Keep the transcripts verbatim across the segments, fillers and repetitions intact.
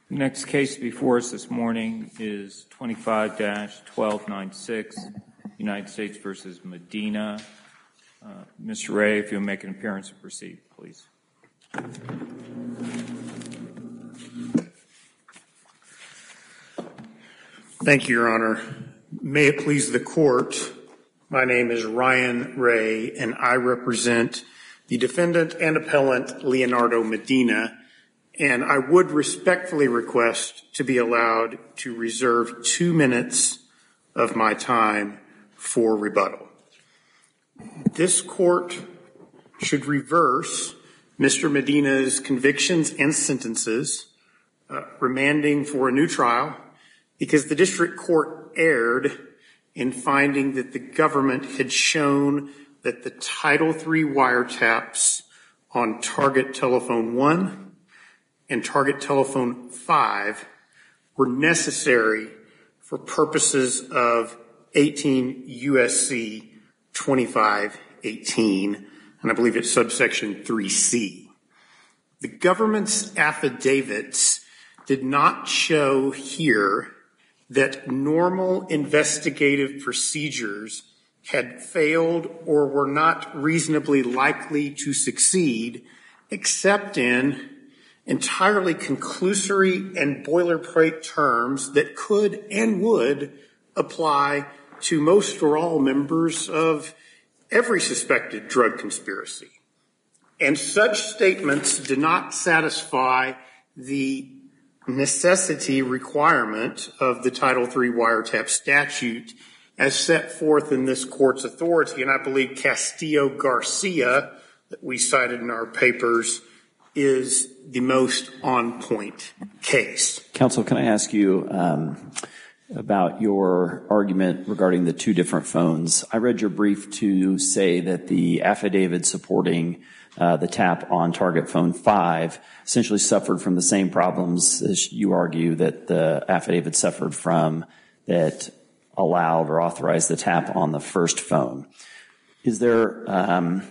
Next case before us this morning is twenty-five dash twelve ninety-six, United States versus Medina. Uh, Mister Ray, if you'll make an appearance and proceed, please. Thank you, Your Honor. May it please the Court, my name is Ryan Ray, and I represent the defendant and appellant Leonardo Medina, and I would respectfully request to be allowed to reserve two minutes of my time for rebuttal. This Court should reverse Mister Medina's convictions and sentences, uh, remanding for a new trial, because the District Court erred in finding that the government had shown that the Title three wiretaps on Target Telephone one and Target Telephone five were necessary for purposes of eighteen U S C twenty-five eighteen, and I believe it's subsection three C. The government's affidavits did not show here that normal investigative procedures had failed or were not reasonably likely to succeed, except in entirely conclusory and boilerplate terms that could and would apply to most or all members of every suspected drug conspiracy. And such statements did not satisfy the necessity requirement of the Title three wiretap statute as set forth in this Court's authority, and I believe Castillo-Garcia, that we cited in our papers, is the most on-point case. Counsel, can I ask you um, about your argument regarding the two different phones? I read your brief to say that the affidavit supporting uh, the tap on Target Phone five essentially suffered from the same problems as you argue that the affidavit suffered from that allowed or authorized the tap on the first phone. Is there um,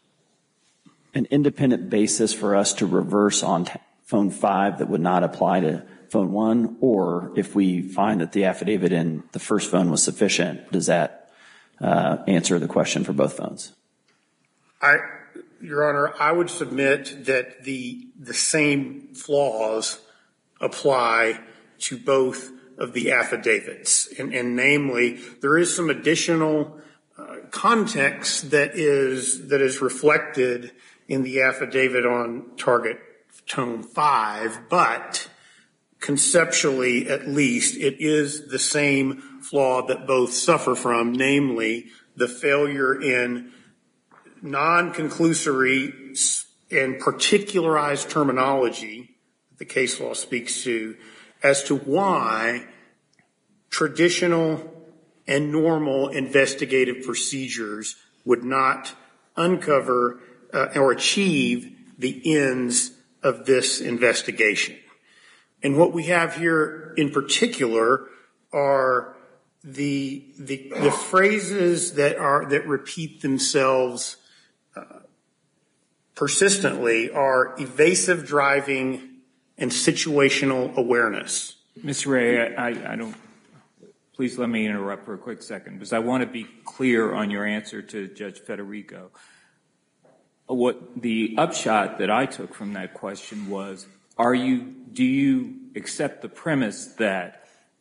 an independent basis for us to reverse on t- phone five that would not apply to phone one? Or if we find that the affidavit in the first phone was sufficient, does that uh, answer the question for both phones? I, Your Honor, I would submit that the, the same flaws apply to both of the affidavits. And, and namely, there is some additional uh, context that is, that is reflected in the affidavit on Target Tone five, but conceptually, at least, it is the same flaw that both suffer from, namely the failure in non-conclusory and particularized terminology the case law speaks to as to why traditional and normal investigative procedures would not uncover uh, or achieve the ends of this investigation. And what we have here in particular are the the, the phrases that are that repeat themselves uh, persistently are evasive driving and situational awareness. Mister Ray, I, I don't, please let me interrupt for a quick second, because I want to be clear on your answer to Judge Federico. What the upshot that I took from that question was, are you, do you accept the premise that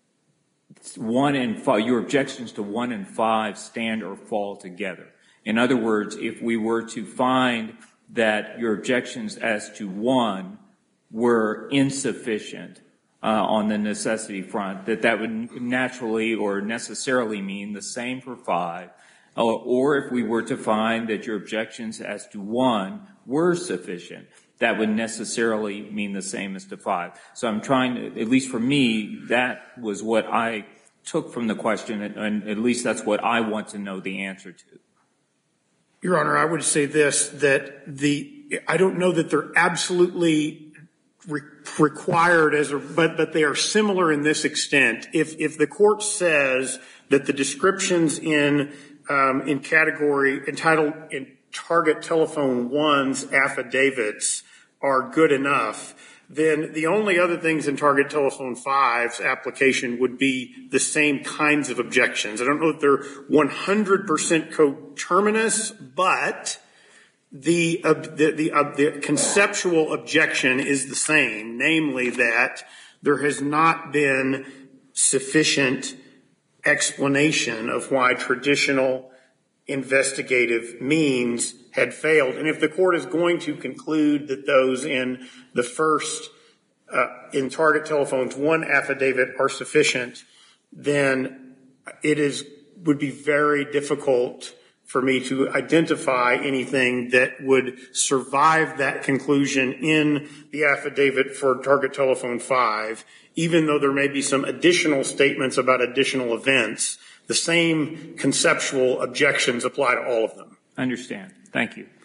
one and five, your objections to one and five stand or fall together? In other words, if we were to find that your objections as to one were insufficient uh, on the necessity front, that that would naturally or necessarily mean the same for five, or, or if we were to find that your objections as to one were sufficient, that would necessarily mean the same as to five. So I'm trying to, at least for me, that was what I took from the question, and, and at least that's what I want to know the answer to. Your Honor, I would say this, that the, I don't know that they're absolutely re- required as a, but, but they are similar in this extent. If, if the court says that the descriptions in, um, in category, entitled, in Target Telephone one's affidavits are good enough, then the only other things in Target Telephone five's application would be the same kinds of objections. I don't know if they're one hundred percent coterminous, but the, uh, the, the, uh, the conceptual objection is the same, namely that there has not been sufficient explanation of why traditional investigative means had failed. And if the court is going to conclude that those in the first, uh, in Target Telephone's one affidavit are sufficient, then it is, would be very difficult for me to identify anything that would survive that conclusion in the affidavit for Target Telephone five, even though there may be some additional statements about additional events. The same conceptual objections apply to all of them. I understand. Thank you.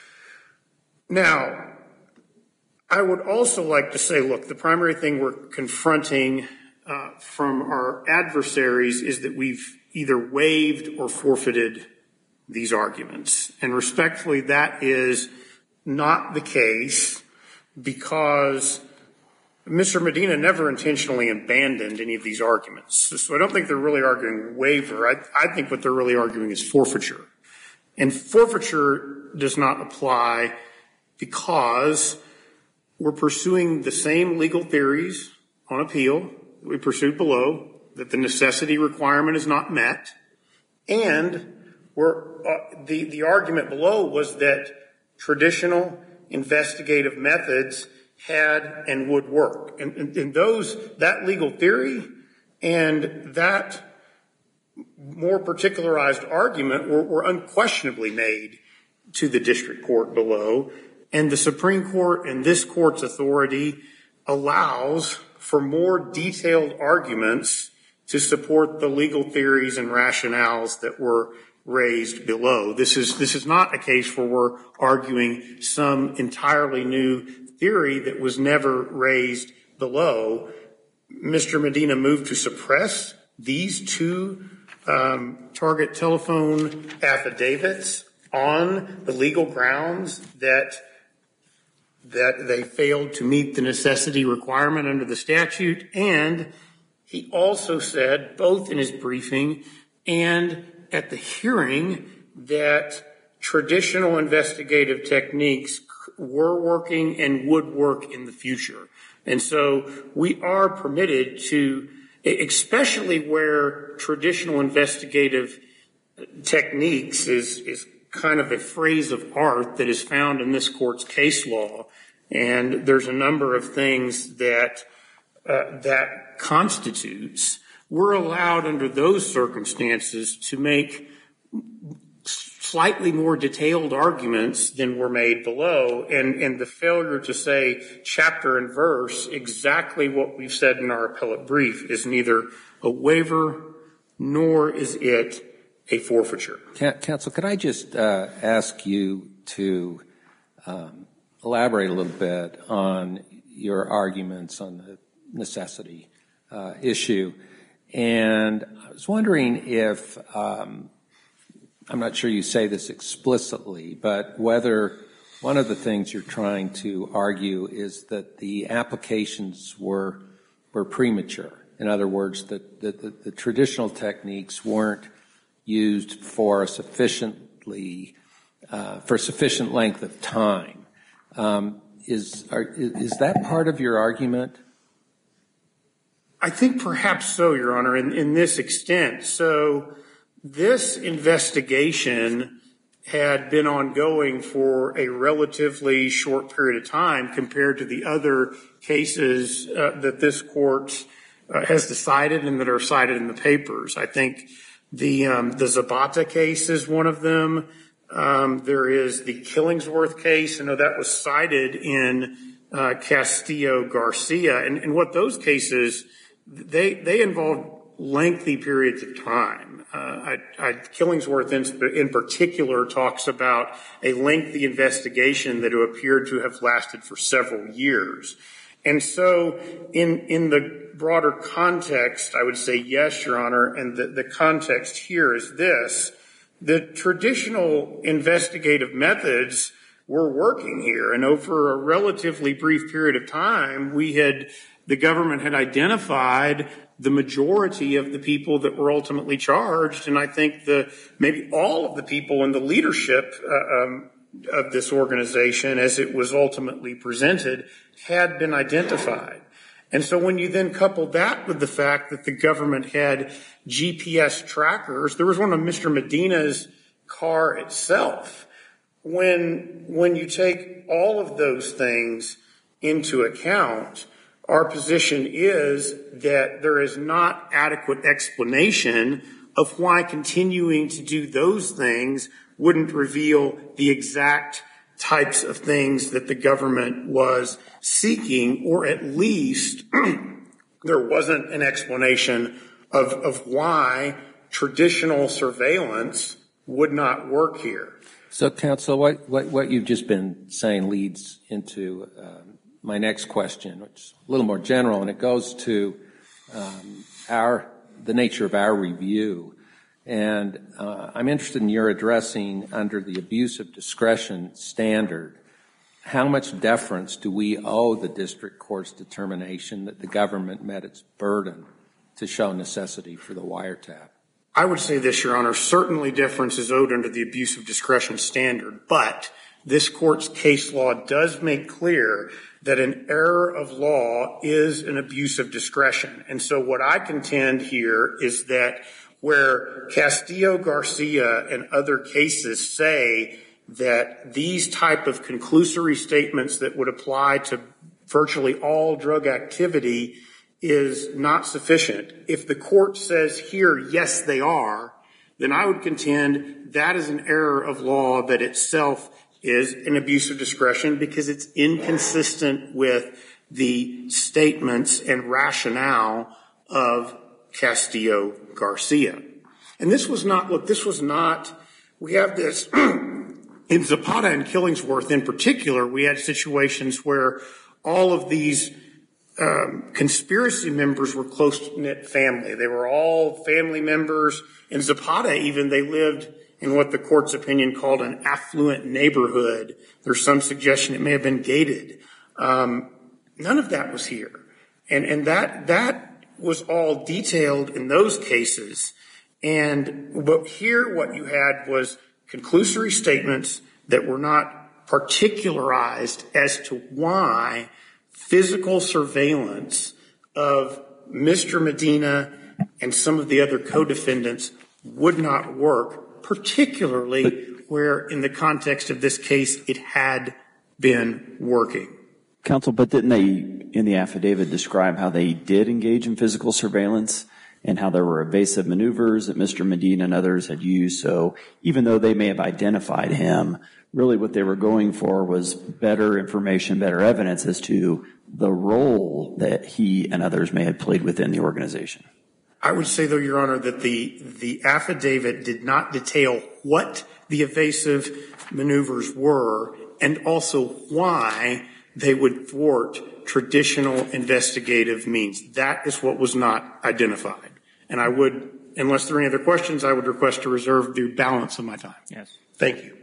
Now, I would also like to say, look, the primary thing we're confronting uh, from our adversaries is that we've either waived or forfeited these arguments. And respectfully, that is not the case because Mister Medina never intentionally abandoned any of these arguments. So I don't think they're really arguing waiver. I, I think what they're really arguing is forfeiture. And forfeiture does not apply because we're pursuing the same legal theories on appeal that we pursued below, that the necessity requirement is not met, and we're, uh, the, the argument below was that traditional investigative methods had and would work. And, and, and those, that legal theory and that more particularized argument were, were unquestionably made to the district court below. And the Supreme Court and this court's authority allows for more detailed arguments to support the legal theories and rationales that were raised below. This is, this is not a case where we're arguing some entirely new theory that was never raised below. Mister Medina moved to suppress these two um, Target Telephone affidavits on the legal grounds that that they failed to meet the necessity requirement under the statute. And he also said, both in his briefing and at the hearing, that traditional investigative techniques were working and would work in the future. And so we are permitted to, especially where traditional investigative techniques is, is kind of a phrase of art that is found in this court's case law. And there's a number of things that uh, that constitutes. We're allowed under those circumstances to make slightly more detailed arguments than were made below, and, and the failure to say chapter and verse exactly what we've said in our appellate brief is neither a waiver nor is it a forfeiture. Counsel, could I just uh, ask you to um, elaborate a little bit on your arguments on the necessity uh, issue? And I was wondering if, um, I'm not sure you say this explicitly, but whether one of the things you're trying to argue is that the applications were were premature. In other words, that the, the, the traditional techniques weren't used for a sufficiently uh, for a sufficient length of time. Um, is are, is that part of your argument? I think perhaps so, Your Honor, in, in this extent. So this investigation had been ongoing for a relatively short period of time compared to the other cases uh, that this court uh, has decided and that are cited in the papers. I think the um, the Zapata case is one of them. Um, there is the Killingsworth case. I know that was cited in uh, Castillo-Garcia. And, and what those cases, they they involved lengthy periods of time. Uh, I, I, Killingsworth in, in particular talks about a lengthy investigation that appeared to have lasted for several years. And so in, in the broader context, I would say yes, Your Honor, and the, the context here is this. The traditional investigative methods were working here. And over a relatively brief period of time, we had, the government had identified the majority of the people that were ultimately charged. And I think the, maybe all of the people in the leadership uh, um, of this organization, as it was ultimately presented, had been identified. And so when you then couple that with the fact that the government had G P S trackers, there was one of Mister Medina's car itself. When, when you take all of those things into account, our position is that there is not adequate explanation of why continuing to do those things wouldn't reveal the exact types of things that the government was seeking, or at least there wasn't an explanation of, of why traditional surveillance would not work here. So, counsel, what, what, what you've just been saying leads into um, my next question, which is a little more general, and it goes to um, our the nature of our review. And uh, I'm interested in your addressing, under the abuse of discretion standard, how much deference do we owe the district court's determination that the government met its burden to show necessity for the wiretap? I would say this, Your Honor. Certainly deference is owed under the abuse of discretion standard, but this court's case law does make clear that an error of law is an abuse of discretion. And so what I contend here is that where Castillo-Garcia and other cases say that these type of conclusory statements that would apply to virtually all drug activity is not sufficient. If the court says here, yes, they are, then I would contend that is an error of law that itself is an abuse of discretion, because it's inconsistent with the statements and rationale of Castillo-Garcia. And this was not, look, this was not, we have this, in Zapata and Killingsworth in particular, we had situations where all of these um, conspiracy members were close-knit family. They were all family members. In Zapata even, they lived in what the court's opinion called an affluent neighborhood. There's some suggestion it may have been gated. Um, none of that was here. And, and that, that was all detailed in those cases. And but here what you had was conclusory statements that were not particularized as to why physical surveillance of Mister Medina and some of the other co-defendants would not work, particularly but, where in the context of this case it had been working. Counsel, but didn't they, in the affidavit, describe how they did engage in physical surveillance and how there were evasive maneuvers that Mister Medina and others had used? So even though they may have identified him, really what they were going for was better information, better evidence as to the role that he and others may have played within the organization. I would say, though, Your Honor, that the, the affidavit did not detail what the evasive maneuvers were and also why they would thwart traditional investigative means. That is what was not identified. And I would, unless there are any other questions, I would request to reserve the balance of my time. Yes. Thank you.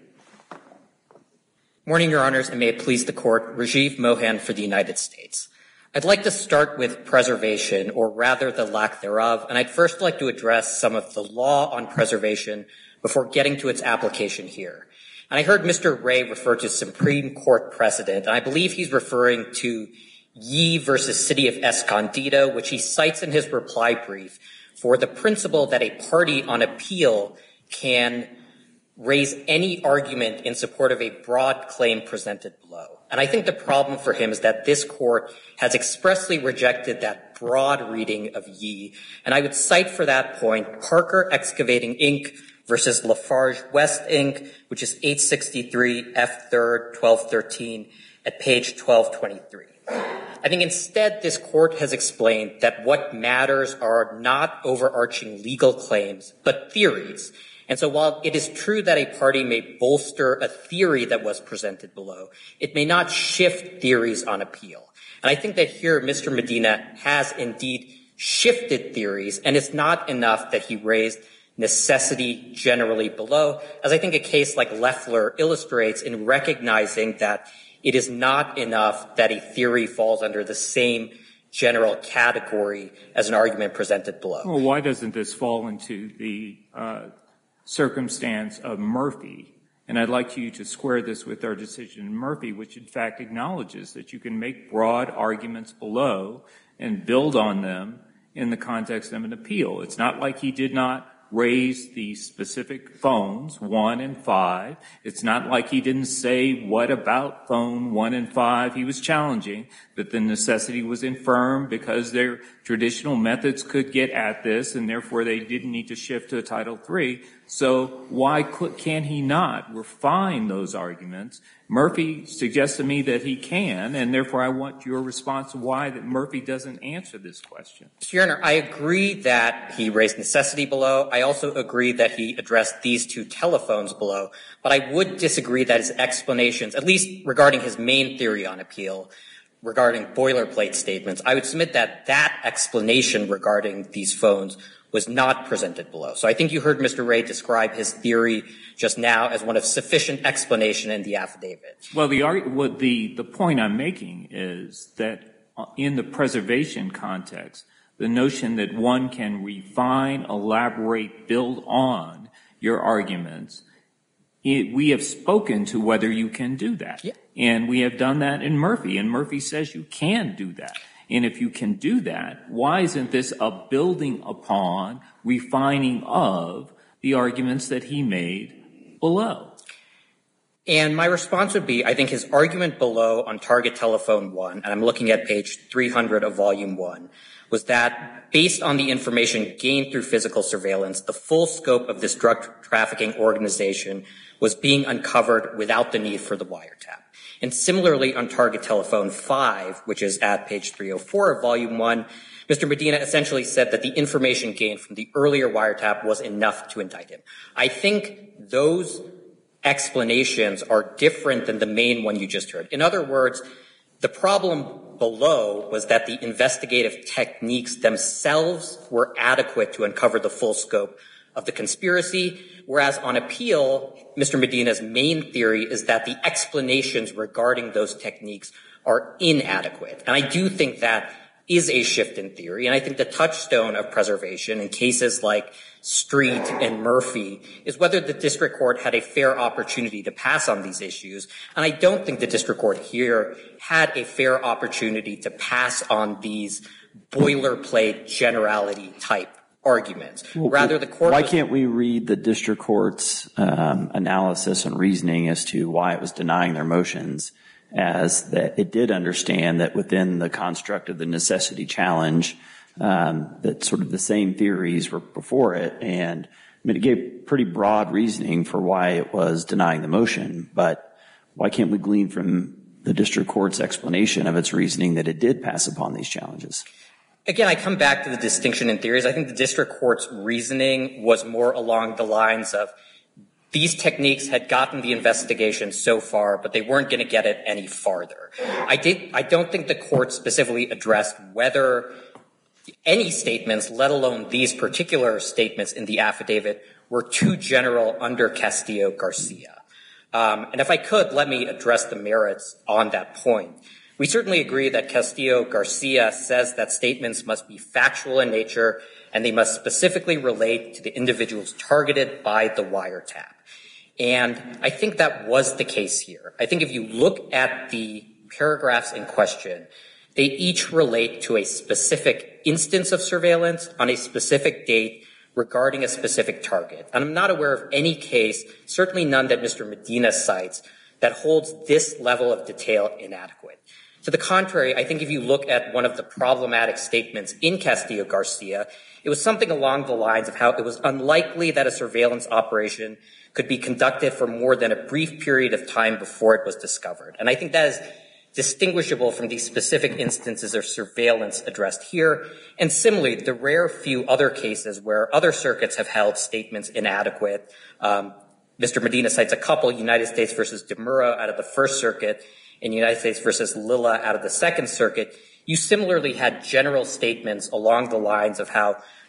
Morning, Your Honors, and may it please the Court. Rajiv Mohan for the United States. I'd like to start with preservation, or rather the lack thereof, and I'd first like to address some of the law on preservation before getting to its application here. And I heard Mister Ray refer to Supreme Court precedent, and I believe he's referring to Yee versus City of Escondido, which he cites in his reply brief for the principle that a party on appeal can raise any argument in support of a broad claim presented below. And I think the problem for him is that this court has expressly rejected that broad reading of Yee. And I would cite for that point Parker Excavating Incorporated versus Lafarge West Incorporated, which is eight sixty-three F third twelve thirteen at page twelve twenty-three. I think instead this court has explained that what matters are not overarching legal claims, but theories. And so while it is true that a party may bolster a theory that was presented below, it may not shift theories on appeal. And I think that here Mister Medina has indeed shifted theories, and it's not enough that he raised necessity generally below, as I think a case like Loeffler illustrates in recognizing that it is not enough that a theory falls under the same general category as an argument presented below. Well, why doesn't this fall into the uh, circumstance of Murphy? And I'd like you to square this with our decision in Murphy, which in fact acknowledges that you can make broad arguments below and build on them in the context of an appeal. It's not like he did not raise the specific phones, one and five. It's not like he didn't say what about phone one and five. He was challenging that the necessity was infirm because their traditional methods could get at this, and therefore they didn't need to shift to a Title three. So why could, can he not refine those arguments? Murphy suggests to me that he can, and therefore I want your response to why that Murphy doesn't answer this question. Mister Yerner, I agree that he raised necessity below. I also agree that he addressed these two telephones below, but I would disagree that his explanations, at least regarding his main theory on appeal, regarding boilerplate statements, I would submit that that explanation regarding these phones was not presented below. So I think you heard Mister Ray describe his theory just now as one of sufficient explanation in the affidavit. Well, the, well, the, the point I'm making is that in the preservation context, the notion that one can refine, elaborate, build on your arguments, it, we have spoken to whether you can do that. Yeah. And we have done that in Murphy, and Murphy says you can do that. And if you can do that, why isn't this a building upon, refining of the arguments that he made below? And my response would be, I think his argument below on target telephone one, and I'm looking at page three hundred of volume one, was that based on the information gained through physical surveillance, the full scope of this drug trafficking organization was being uncovered without the need for the wiretap. And similarly on target telephone five, which is at page three oh four of volume one, Mister Medina essentially said that the information gained from the earlier wiretap was enough to indict him. I think those explanations are different than the main one you just heard. In other words, the problem below was that the investigative techniques themselves were adequate to uncover the full scope of the conspiracy, whereas on appeal, Mister Medina's main theory is that the explanations regarding those techniques are inadequate. And I do think that is a shift in theory, and I think the touchstone of preservation in cases like Street and Murphy is whether the district court had a fair opportunity to pass on these issues, and I don't think the district court here had a fair opportunity to pass on these boilerplate generality type arguments. Rather, the court Why was, can't we read the district court's um, analysis and reasoning as to why it was denying their motions as that it did understand that within the construct of the necessity challenge, um, that sort of the same theories were before it, and I mean, it gave pretty broad reasoning for why it was denying the motion, but why can't we glean from the district court's explanation of its reasoning that it did pass upon these challenges? Again, I come back to the distinction in theories. I think the district court's reasoning was more along the lines of these techniques had gotten the investigation so far, but they weren't going to get it any farther. I did, I don't think the court specifically addressed whether any statements, let alone these particular statements in the affidavit, were too general under Castillo-Garcia. Um, and if I could, let me address the merits on that point. We certainly agree that Castillo-Garcia says that statements must be factual in nature and they must specifically relate to the individuals targeted by the wiretap. And I think that was the case here. I think if you look at the paragraphs in question, they each relate to a specific instance of surveillance on a specific date regarding a specific target. And I'm not aware of any case, certainly none that Mister Medina cites, that holds this level of detail inadequate. To the contrary, I think if you look at one of the problematic statements in Castillo-Garcia, it was something along the lines of how it was unlikely that a surveillance operation could be conducted for more than a brief period of time before it was discovered. And I think that is distinguishable from the specific instances of surveillance addressed here. And similarly, the rare few other cases where other circuits have held statements inadequate, um, Mister Medina cites a couple, United States versus Demura out of the First Circuit and United States versus Lilla out of the Second Circuit. You similarly had general statements along the lines of how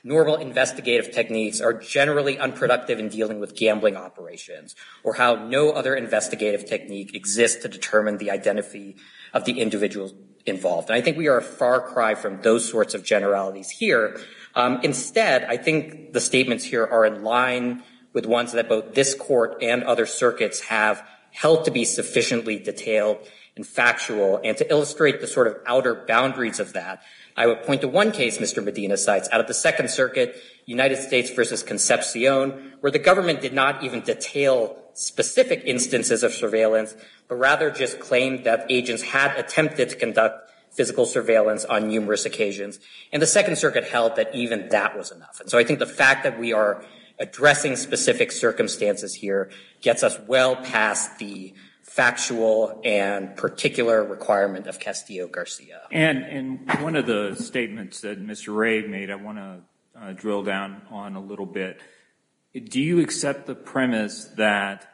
normal investigative techniques are generally unproductive in dealing with gambling operations, or how no other investigative technique exists to determine the identity of the individuals involved. And I think we are a far cry from those sorts of generalities here. Um, instead, I think the statements here are in line with ones that both this court and other circuits have held to be sufficiently detailed and factual. And to illustrate the sort of outer boundaries of that, I would point to one case Mister Medina cites out of the Second Circuit, United States versus Concepcion, where the government did not even detail specific instances of surveillance, but rather just claimed that agents had attempted to conduct physical surveillance on numerous occasions. And the Second Circuit held that even that was enough. And so I think the fact that we are addressing specific circumstances here gets us well past the factual and particular requirement of Castillo-Garcia. And, and one of the statements that Mister Ray made, I want to uh, drill down on a little bit. Do you accept the premise that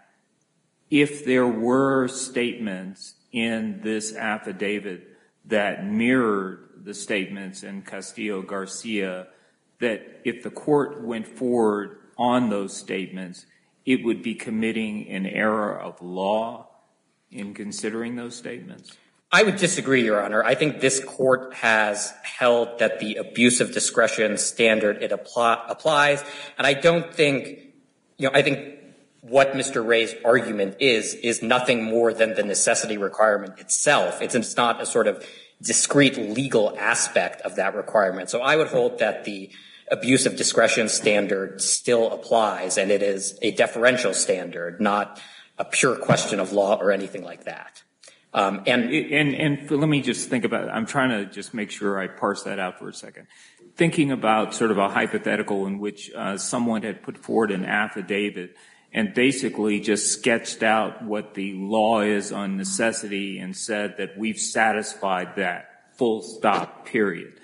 if there were statements in this affidavit that mirrored the statements in Castillo-Garcia, that if the court went forward on those statements, it would be committing an error of law in considering those statements? I would disagree, Your Honor. I think this court has held that the abuse of discretion standard, it apply, applies. And I don't think, you know, I think what Mister Ray's argument is, is nothing more than the necessity requirement itself. It's, it's not a sort of discrete legal aspect of that requirement. So I would hold that the abuse of discretion standard still applies, and it is a deferential standard, not a pure question of law or anything like that. Um, and, and, and let me just think about it. I'm trying to just make sure I parse that out for a second. Thinking about sort of a hypothetical in which uh, someone had put forward an affidavit and basically just sketched out what the law is on necessity and said that we've satisfied that, full stop, period.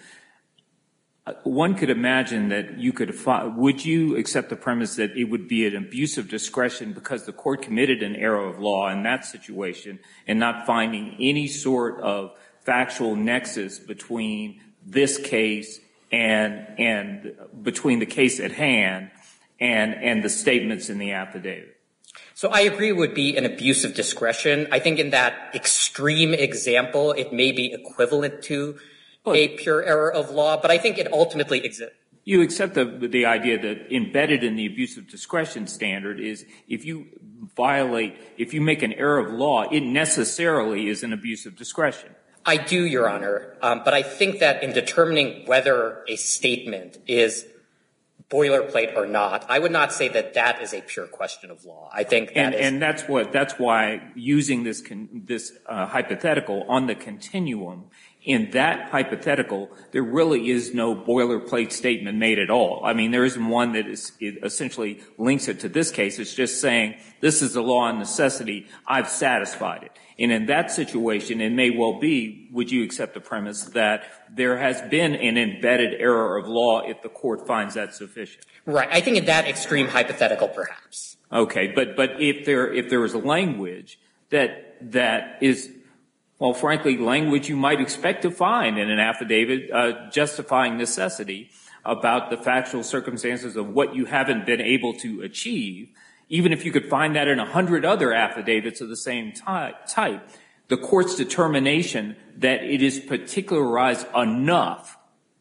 One could imagine that you could, would you accept the premise that it would be an abuse of discretion because the court committed an error of law in that situation and not finding any sort of factual nexus between this case and, and between the case at hand and, and the statements in the affidavit? So I agree it would be an abuse of discretion. I think in that extreme example, it may be equivalent to a pure error of law, but I think it ultimately exists. You accept the, the idea that embedded in the abuse of discretion standard is if you violate, if you make an error of law, it necessarily is an abuse of discretion. I do, Your Honor, um, but I think that in determining whether a statement is boilerplate or not, I would not say that that is a pure question of law. I think that and, is, and that's what that's why using this con, this uh, hypothetical on the continuum. In that hypothetical, there really is no boilerplate statement made at all. I mean, there isn't one that is, it essentially links it to this case. It's just saying, this is the law on necessity. I've satisfied it. And in that situation, it may well be, would you accept the premise that there has been an embedded error of law if the court finds that sufficient? Right. I think in that extreme hypothetical, perhaps. Okay. But, but if there, if there is a language that, that is, well, frankly, language you might expect to find in an affidavit uh, justifying necessity about the factual circumstances of what you haven't been able to achieve, even if you could find that in a hundred other affidavits of the same type, the court's determination that it is particularized enough,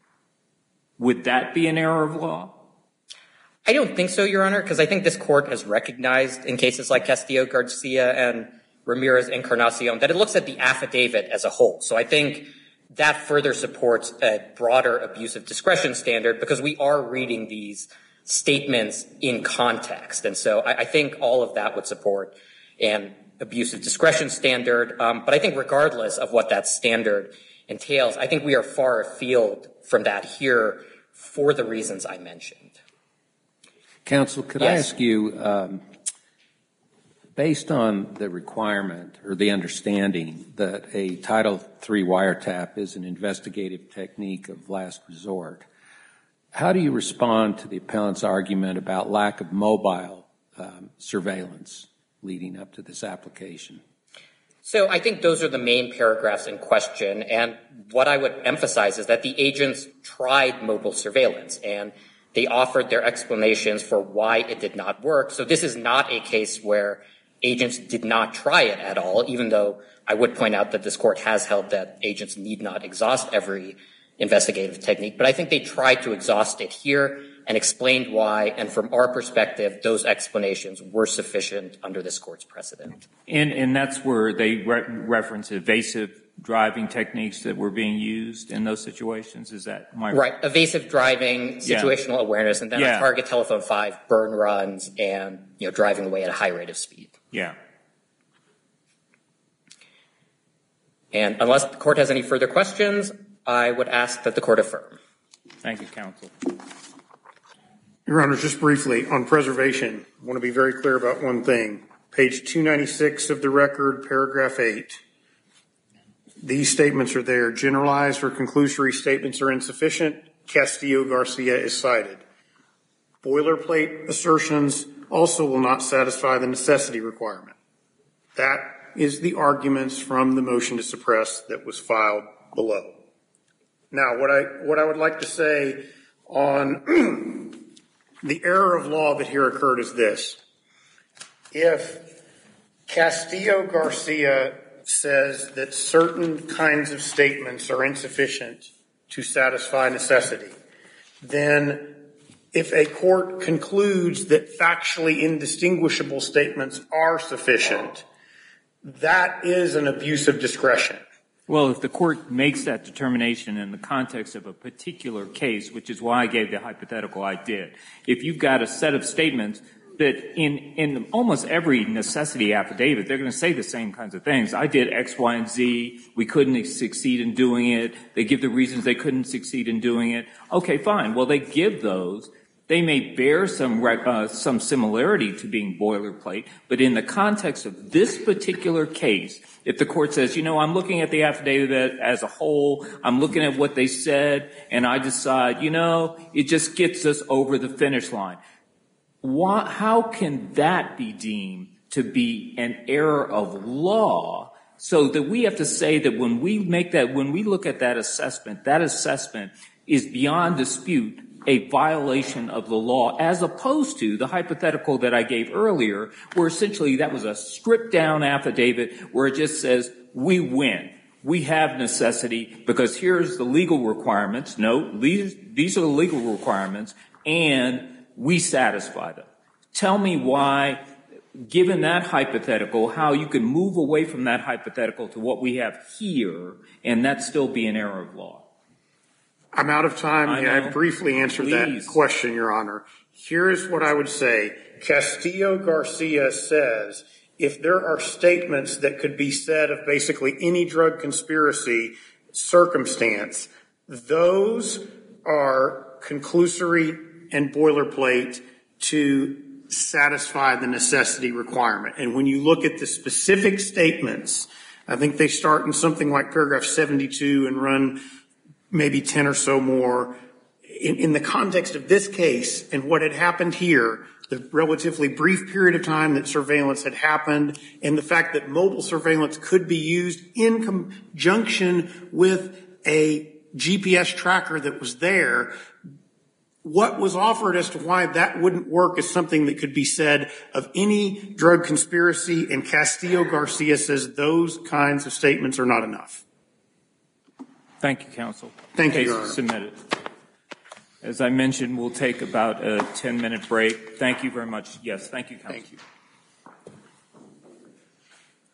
would that be an error of law? I don't think so, Your Honor, because I think this court has recognized in cases like Castillo-Garcia and Ramirez-Encarnacion that it looks at the affidavit as a whole. So I think that further supports a broader abuse of discretion standard because we are reading these statements in context. And so I, I think all of that would support an abuse of discretion standard. Um, but I think regardless of what that standard entails, I think we are far afield from that here for the reasons I mentioned. Counsel, could yes. I ask you, um, based on the requirement or the understanding that a Title three wiretap is an investigative technique of last resort, how do you respond to the appellant's argument about lack of mobile um, surveillance leading up to this application? So I think those are the main paragraphs in question. And what I would emphasize is that the agents tried mobile surveillance. And They offered their explanations for why it did not work. So this is not a case where agents did not try it at all, even though I would point out that this court has held that agents need not exhaust every investigative technique. But I think they tried to exhaust it here and explained why, and from our perspective, those explanations were sufficient under this court's precedent. And, and that's where they re- reference evasive driving techniques that were being used in those situations? Is that my right? Evasive driving, situational yeah. awareness, and then yeah. on target telephone five, burn runs, and you know driving away at a high rate of speed. Yeah. And unless the court has any further questions, I would ask that the court affirm. Thank you, counsel. Your Honor, just briefly on preservation, I want to be very clear about one thing. Page two ninety-six of the record, paragraph eight. These statements are there. Generalized or conclusory statements are insufficient. Castillo-Garcia is cited. Boilerplate assertions also will not satisfy the necessity requirement. That is the arguments from the motion to suppress that was filed below. Now, what I, what I would like to say on the error of law that here occurred is this. If Castillo-Garcia says that certain kinds of statements are insufficient to satisfy necessity, then if a court concludes that factually indistinguishable statements are sufficient, that is an abuse of discretion. Well, if the court makes that determination in the context of a particular case, which is why I gave the hypothetical I did, if you've got a set of statements that in, in almost every necessity affidavit, they're going to say the same kinds of things. I did X, Y, and Z. We couldn't succeed in doing it. They give the reasons they couldn't succeed in doing it. Okay, fine. Well, they give those. They may bear some uh, some similarity to being boilerplate, but in the context of this particular case, if the court says, you know, I'm looking at the affidavit as a whole, I'm looking at what they said, and I decide, you know, it just gets us over the finish line. Why, how can that be deemed to be an error of law so that we have to say that when we make that, when we look at that assessment, that assessment is beyond dispute a violation of the law, as opposed to the hypothetical that I gave earlier, where essentially that was a stripped-down affidavit where it just says, we win. We have necessity because here's the legal requirements. No, these, these are the legal requirements, and we satisfy them. Tell me why, given that hypothetical, how you can move away from that hypothetical to what we have here, and that still be an error of law. I'm out of time. May I briefly answer Please. that question, Your Honor? Here's what I would say. Castillo-Garcia says if there are statements that could be said of basically any drug conspiracy circumstance, those are conclusory and boilerplate to satisfy the necessity requirement. And when you look at the specific statements, I think they start in something like paragraph seventy-two and run maybe ten or so more. In, in the context of this case and what had happened here, the relatively brief period of time that surveillance had happened, and the fact that mobile surveillance could be used in conjunction with a G P S tracker that was there, what was offered as to why that wouldn't work is something that could be said of any drug conspiracy, and Castillo-Garcia says those kinds of statements are not enough. Thank you, counsel. Thank you, Case Your Honor. submitted. As I mentioned, we'll take about a ten-minute break. Thank you very much. Yes, thank you, counsel. Thank you.